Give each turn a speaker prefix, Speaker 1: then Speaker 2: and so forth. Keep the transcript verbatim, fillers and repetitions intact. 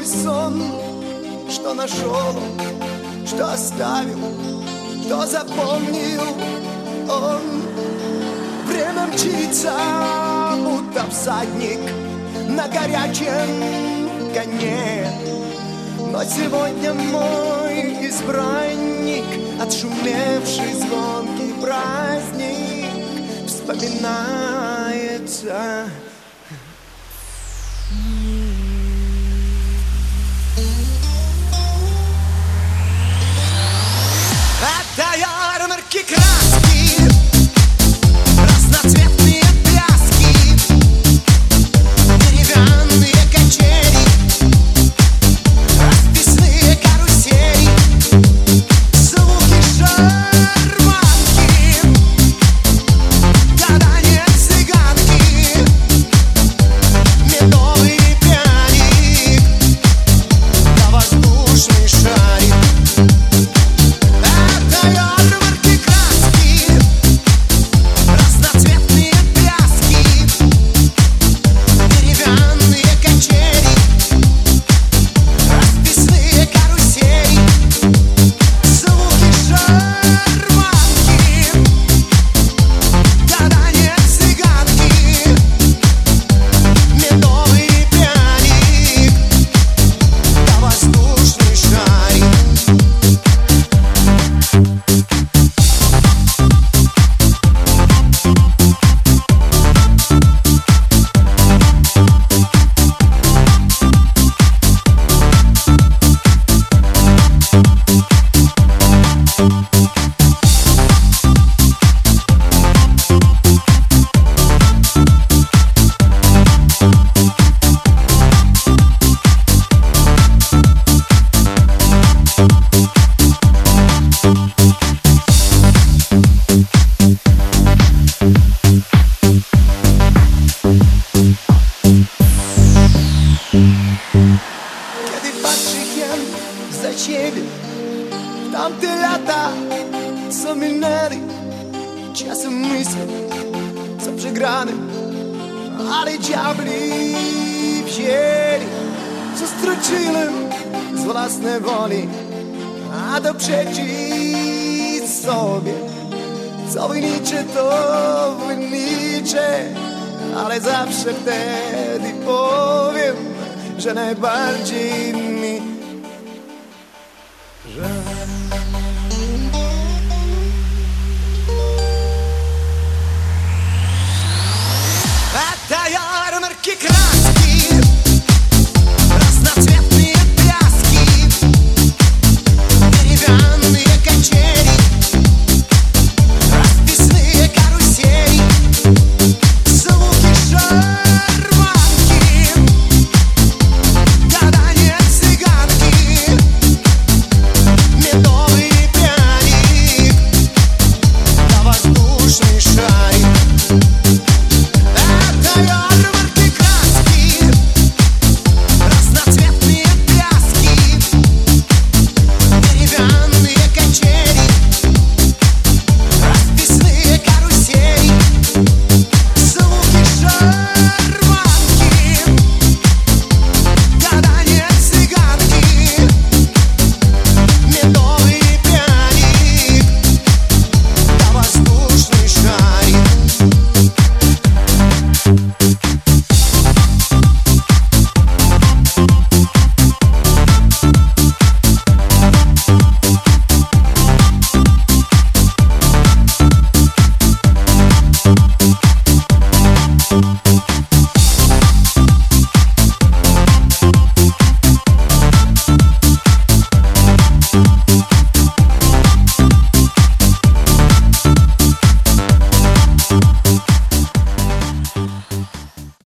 Speaker 1: мой сон, что нашел, что оставил, что запомнил он. Время мчится, будто всадник на горячем коне. Но сегодня мой избранник, отшумевший звонкий праздник, вспоминается. Это ярмарки краски, разноцветные пляски, деревянные качели, расписные карусели, звуки шарманки, гадания цыганки, медовый пряник, да воздушный шарик. Tam lata co minęli, czasem myślę, co przegranym, ale diabli wzięli, co struczyłem z własnej woli, a to przeczyć sobie, co wyliczę, to wyliczę, ale zawsze wtedy powiem, że najbardziej mi żal. Это ярмарки краски.